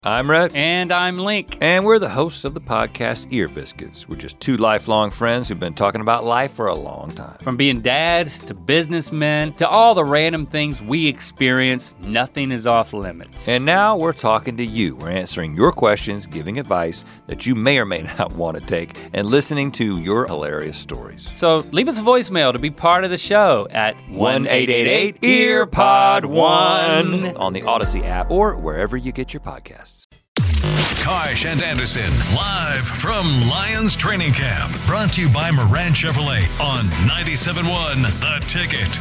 I'm Rhett. And I'm Link. And we're the hosts of the podcast Ear Biscuits. We're just two lifelong friends who've been talking about life for a long time. From being dads to businessmen to all the random things we experience, nothing is off limits. And now we're talking to you. We're answering your questions, giving advice that you may or may not want to take, and listening to your hilarious stories. So leave us a voicemail to be part of the show at 1-888-EARPOD-1 on the Odyssey app or wherever you get your podcasts. Karsh and Anderson, live from Lions Training Camp. Brought to you by Moran Chevrolet on 97.1 The Ticket.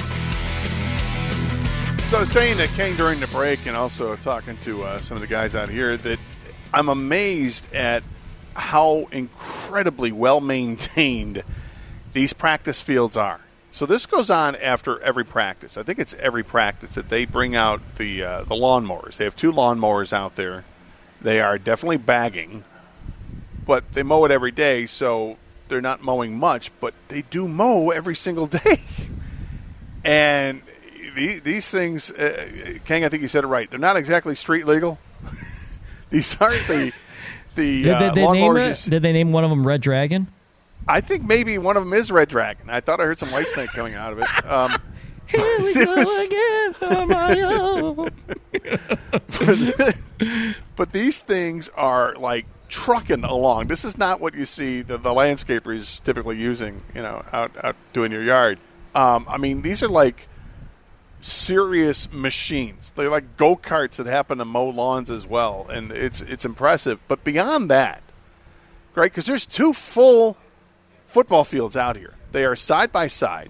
So I was saying to King during the break and also talking to some of the guys out here that I'm amazed at how incredibly well-maintained these practice fields are. So this goes on after every practice. I think it's every practice that they bring out the lawnmowers. They have two lawnmowers out there. They are definitely bagging, but they mow it every day, so they're not mowing much, but they do mow every single day. And these things, King, I think you said it right. They're not exactly street legal. These aren't the lawnmowers. Did they name one of them Red Dragon? I think maybe one of them is Red Dragon. I thought I heard some White Snake coming out of it. Here we go again for Mario. But these things are like trucking along. This is not what you see the landscapers typically using, out doing your yard. I mean, these are like serious machines. They're like go-karts that happen to mow lawns as well, and it's impressive. But beyond that, right, because there's two full football fields out here. They are side by side.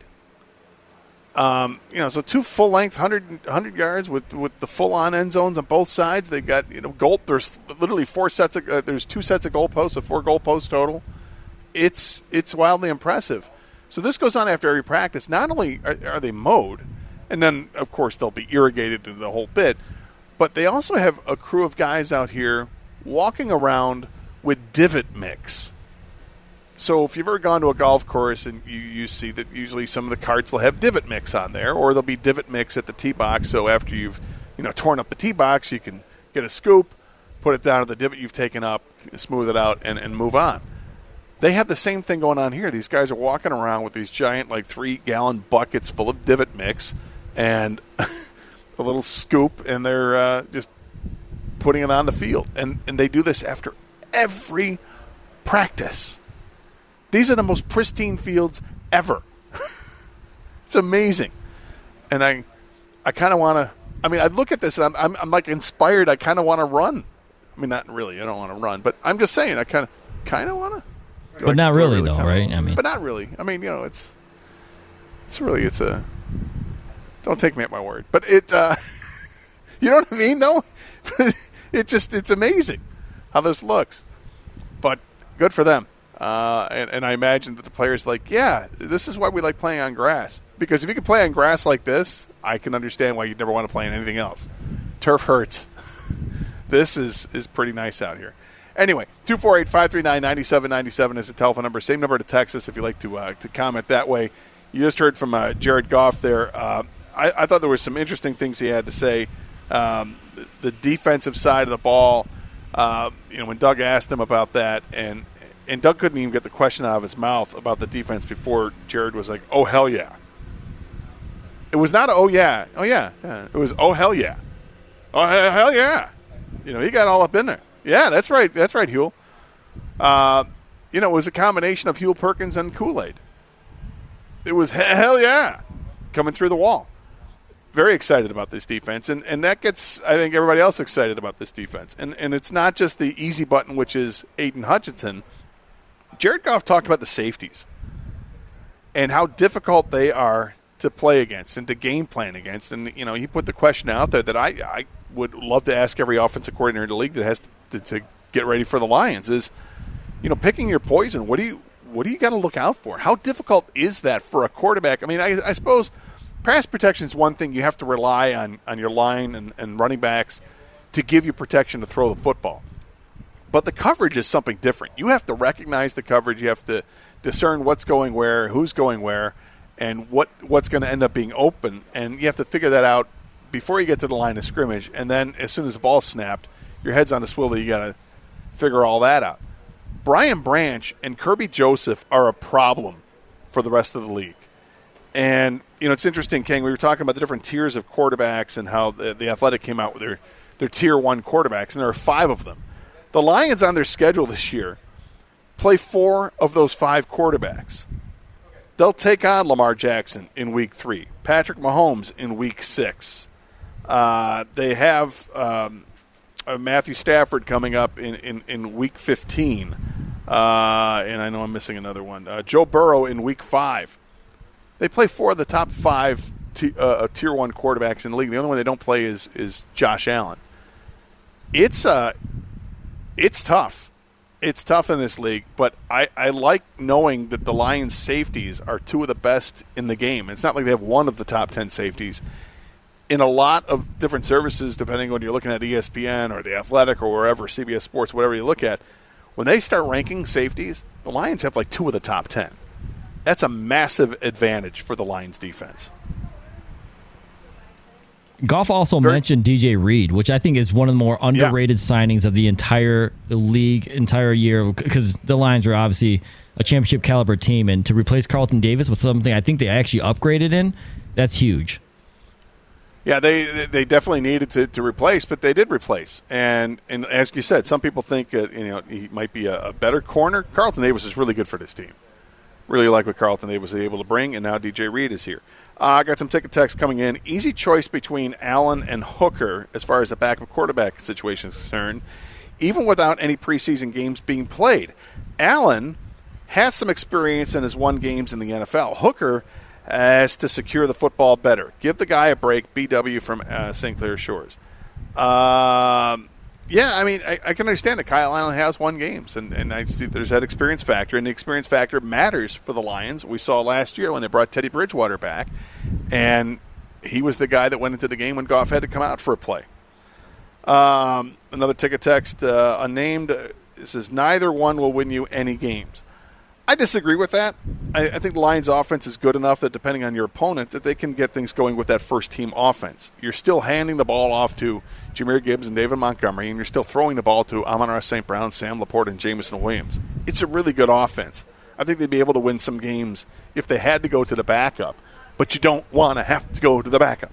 So two full-length 100 yards with the full-on end zones on both sides. They got there's literally there's two sets of goalposts, so 4 goalposts total. It's wildly impressive. So this goes on after every practice. Not only are they mowed, and then of course they'll be irrigated and the whole bit, but they also have a crew of guys out here walking around with divot mix. So if you've ever gone to a golf course and you see that usually some of the carts will have divot mix on there, or there'll be divot mix at the tee box. So after you've torn up the tee box, you can get a scoop, put it down to the divot you've taken up, smooth it out, and move on. They have the same thing going on here. These guys are walking around with these giant 3-gallon buckets full of divot mix and a little scoop, and they're just putting it on the field. And they do this after every practice. These are the most pristine fields ever. It's amazing. And I kind of want to – I mean, I look at this and I'm like inspired. I kind of want to run. I mean, not really. I don't want to run. But I'm just saying I kind of want to. But not really, though, right? I mean, but not really. I mean, it's a – don't take me at my word. But it you know what I mean, though? It's amazing how this looks. But good for them. And I imagine that the players this is why we like playing on grass. Because if you can play on grass like this, I can understand why you'd never want to play on anything else. Turf hurts. This is pretty nice out here. Anyway, 248-539-9797 is the telephone number. Same number to text us if you'd like to comment that way. You just heard from Jared Goff there. I thought there were some interesting things he had to say. The defensive side of the ball, when Doug asked him about that, and Doug couldn't even get the question out of his mouth about the defense before Jared was like, oh, hell yeah. It was not oh, yeah. Oh, yeah. It was, oh, hell yeah. Oh, hell yeah. He got all up in there. Yeah, that's right. That's right, Huel. It was a combination of Huel Perkins and Kool-Aid. It was hell yeah coming through the wall. Very excited about this defense, and that gets, I think, everybody else excited about this defense. And it's not just the easy button, which is Aiden Hutchinson. Jared Goff talked about the safeties and how difficult they are to play against and to game plan against. And, he put the question out there that I would love to ask every offensive coordinator in the league that has to get ready for the Lions is, picking your poison. What do you got to look out for? How difficult is that for a quarterback? I mean, I suppose pass protection is one thing. You have to rely on your line and running backs to give you protection to throw the football. But the coverage is something different. You have to recognize the coverage. You have to discern what's going where, who's going where, and what's going to end up being open. And you have to figure that out before you get to the line of scrimmage. And then as soon as the ball's snapped, your head's on a swivel. You got to figure all that out. Brian Branch and Kirby Joseph are a problem for the rest of the league. And, it's interesting, King, we were talking about the different tiers of quarterbacks and how the Athletic came out with their Tier 1 quarterbacks, and there are 5 of them. The Lions on their schedule this year play 4 of those 5 quarterbacks. They'll take on Lamar Jackson in Week 3, Patrick Mahomes in Week 6. They have Matthew Stafford coming up in Week 15. And I know I'm missing another one. Joe Burrow in Week 5. They play 4 of the top 5 Tier 1 quarterbacks in the league. The only one they don't play is Josh Allen. It's tough. It's tough in this league, but I like knowing that the Lions' safeties are 2 of the best in the game. It's not like they have one of the top 10 safeties. In a lot of different services, depending on when you're looking at ESPN or The Athletic or wherever, CBS Sports, whatever you look at, when they start ranking safeties, the Lions have like 2 of the top 10. That's a massive advantage for the Lions' defense. Goff also mentioned DJ Reed, which I think is one of the more underrated signings of the entire league, entire year, because the Lions are obviously a championship caliber team, and to replace Carlton Davis with something I think they actually upgraded in, that's huge. Yeah, they definitely needed to replace, but they did replace. And as you said, some people think he might be a better corner. Carlton Davis is really good for this team. Really like what Carlton Davis was able to bring, and now DJ Reed is here. I got some ticket texts coming in. Easy choice between Allen and Hooker as far as the backup quarterback situation is concerned, even without any preseason games being played. Allen has some experience and has won games in the NFL. Hooker has to secure the football better. Give the guy a break, BW from St. Clair Shores. I can understand that Kyle Allen has won games, and I see there's that experience factor, and the experience factor matters for the Lions. We saw last year when they brought Teddy Bridgewater back, and he was the guy that went into the game when Goff had to come out for a play. Another ticket text, unnamed, says, neither one will win you any games. I disagree with that. I think the Lions' offense is good enough that depending on your opponent, that they can get things going with that first-team offense. You're still handing the ball off to Jahmyr Gibbs and David Montgomery, and you're still throwing the ball to Amon-Ra St. Brown, Sam Laporte, and Jameson Williams. It's a really good offense. I think they'd be able to win some games if they had to go to the backup, but you don't want to have to go to the backup.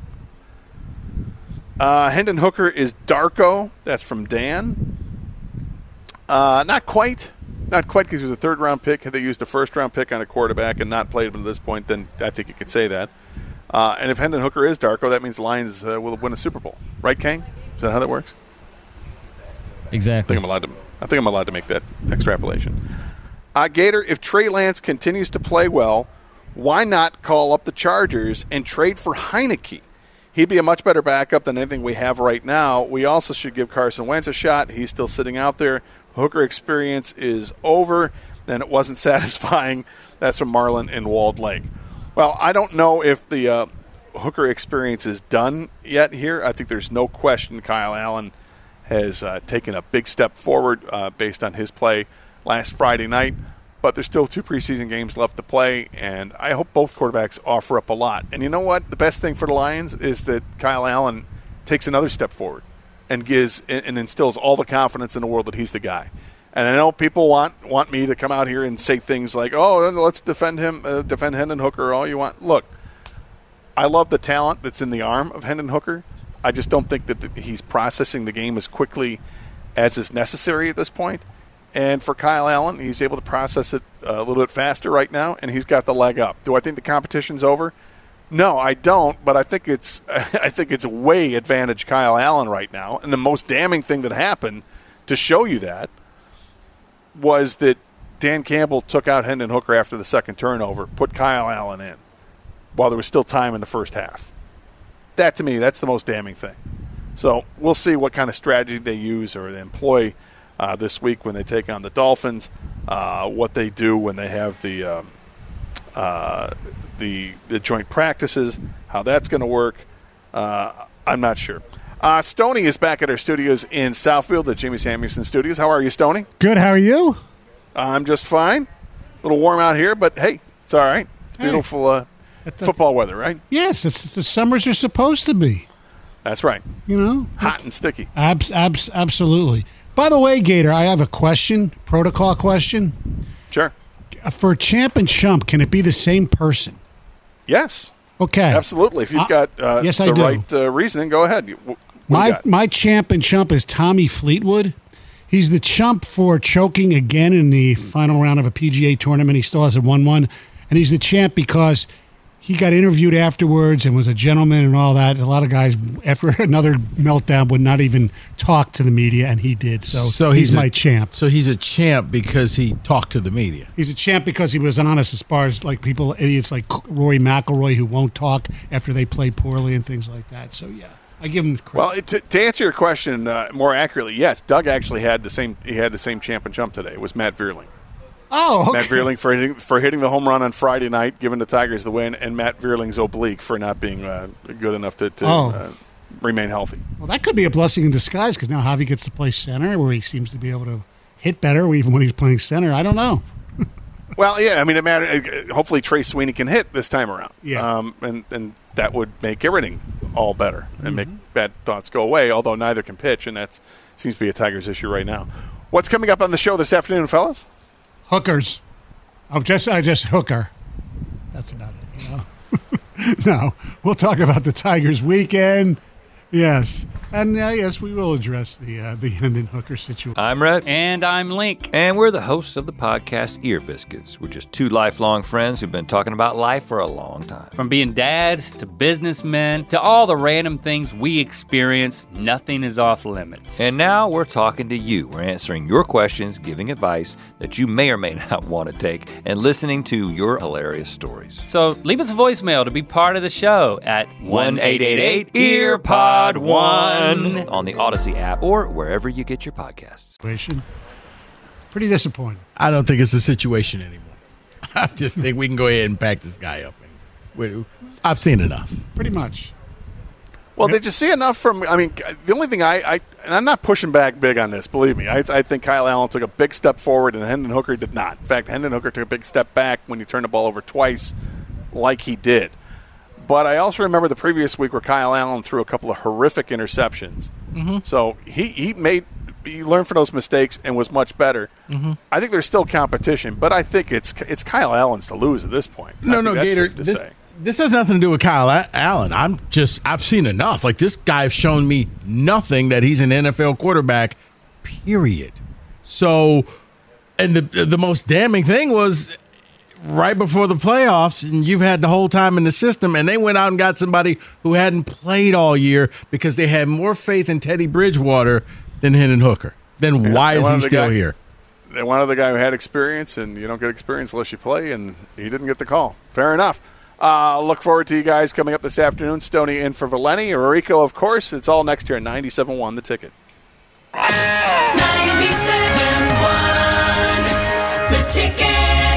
Hendon Hooker is Darko. That's from Dan. Not quite. Not quite, because he was a third-round pick. Had they used a first-round pick on a quarterback and not played him at this point, then I think you could say that. And if Hendon Hooker is Darko, that means the Lions will win a Super Bowl. Right, Kang? Is that how that works? Exactly. I think I'm allowed to make that extrapolation. Gator, if Trey Lance continues to play well, why not call up the Chargers and trade for Heineke? He'd be a much better backup than anything we have right now. We also should give Carson Wentz a shot. He's still sitting out there. Hooker experience is over, and it wasn't satisfying. That's from Marlon in Walled Lake. Well, I don't know if the Hooker experience is done yet here. I think there's no question Kyle Allen has taken a big step forward based on his play last Friday night. But there's still 2 preseason games left to play, and I hope both quarterbacks offer up a lot. And you know what? The best thing for the Lions is that Kyle Allen takes another step forward and instills all the confidence in the world that he's the guy. And I know people want me to come out here and say things like, oh, let's defend him, defend Hendon Hooker all you want. Look, I love the talent that's in the arm of Hendon Hooker. I just don't think that he's processing the game as quickly as is necessary at this point. And for Kyle Allen, he's able to process it a little bit faster right now, and he's got the leg up. Do I think the competition's over? No, I don't, but I think it's way advantage Kyle Allen right now. And the most damning thing that happened to show you that was that Dan Campbell took out Hendon Hooker after the second turnover, put Kyle Allen in while there was still time in the first half. That, to me, that's the most damning thing. So we'll see what kind of strategy they use or they employ this week when they take on the Dolphins, what they do when they have the joint practices, how that's going to work. I'm not sure. Stoney is back at our studios in Southfield, the Jamie Samuelson Studios. How are you, Stoney? Good. How are you? I'm just fine. A little warm out here, but hey, it's all right. It's beautiful football weather, right? Yes, the summers are supposed to be. That's right. You know? Hot and sticky. Absolutely. By the way, Gator, I have a question, protocol question. Sure. For champ and chump, can it be the same person? Yes. Okay. Absolutely. If you've got yes, the right reasoning, go ahead. My champ and chump is Tommy Fleetwood. He's the chump for choking again in the final round of a PGA tournament. He still hasn't won one. And he's the champ because he got interviewed afterwards and was a gentleman and all that. A lot of guys, after another meltdown, would not even talk to the media, and he did. So he's my champ. So he's a champ because he talked to the media. He's a champ because he was honest as far as like people, idiots like Rory McIlroy who won't talk after they play poorly and things like that. So, yeah. I give him credit. Well, to answer your question more accurately, yes, Doug actually had the same. He had the same champ and chump today. It was Matt Vierling. Oh, okay. Matt Vierling for hitting the home run on Friday night, giving the Tigers the win, and Matt Vierling's oblique for not being good enough to remain healthy. Well, that could be a blessing in disguise because now Javi gets to play center, where he seems to be able to hit better, even when he's playing center. I don't know. Well, yeah, I mean, it matters. Hopefully, Trey Sweeney can hit this time around. Yeah, and that would make everything all better and make bad thoughts go away. Although neither can pitch, and that seems to be a Tigers issue right now. What's coming up on the show this afternoon, fellas? Hookers. I just hooker. That's about it. You know? No, we'll talk about the Tigers weekend. Yes. And yes, we will address the Hendon Hooker situation. I'm Rhett. And I'm Link. And we're the hosts of the podcast Ear Biscuits. We're just two lifelong friends who've been talking about life for a long time. From being dads to businessmen to all the random things we experience, nothing is off limits. And now we're talking to you. We're answering your questions, giving advice that you may or may not want to take, and listening to your hilarious stories. So leave us a voicemail to be part of the show at 1-888-EARPOD-1 on the Odyssey app or wherever you get your podcasts. Pretty disappointing. I don't think it's a situation anymore. I just think we can go ahead and pack this guy up. I've seen enough. Pretty much. Well, did you see enough from – I mean, the only thing and I'm not pushing back big on this, believe me. I think Kyle Allen took a big step forward and Hendon Hooker did not. In fact, Hendon Hooker took a big step back when he turned the ball over twice like he did. But I also remember the previous week where Kyle Allen threw a couple of horrific interceptions. Mm-hmm. So he learned from those mistakes and was much better. Mm-hmm. I think there's still competition, but I think it's Kyle Allen's to lose at this point. No, Gator, this has nothing to do with Kyle Allen. I've seen enough. Like, this guy's shown me nothing that he's an NFL quarterback, period. So, and the most damning thing was right before the playoffs, and you've had the whole time in the system, and they went out and got somebody who hadn't played all year because they had more faith in Teddy Bridgewater than Hendon Hooker. Then why is he still here? They wanted the guy who had experience, and you don't get experience unless you play, and he didn't get the call. Fair enough. Look forward to you guys coming up this afternoon. Stoney in for Valeni. Rico, of course. It's all next year at 97.1 The Ticket. 97.1 The Ticket.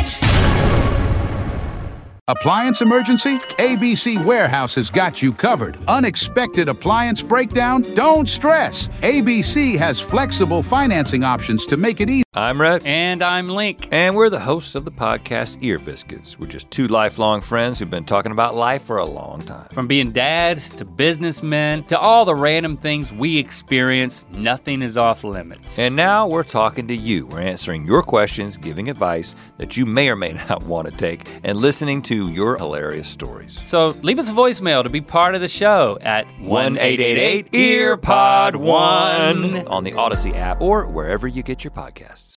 Appliance emergency? ABC Warehouse has got you covered. Unexpected appliance breakdown? Don't stress. ABC has flexible financing options to make it easy. I'm Rhett. And I'm Link. And we're the hosts of the podcast Ear Biscuits. We're just two lifelong friends who've been talking about life for a long time. From being dads to businessmen to all the random things we experience, nothing is off limits. And now we're talking to you. We're answering your questions, giving advice that you may or may not want to take, and listening to your hilarious stories. So leave us a voicemail to be part of the show at 1-888-EARPOD-1 on the Odyssey app or wherever you get your podcasts.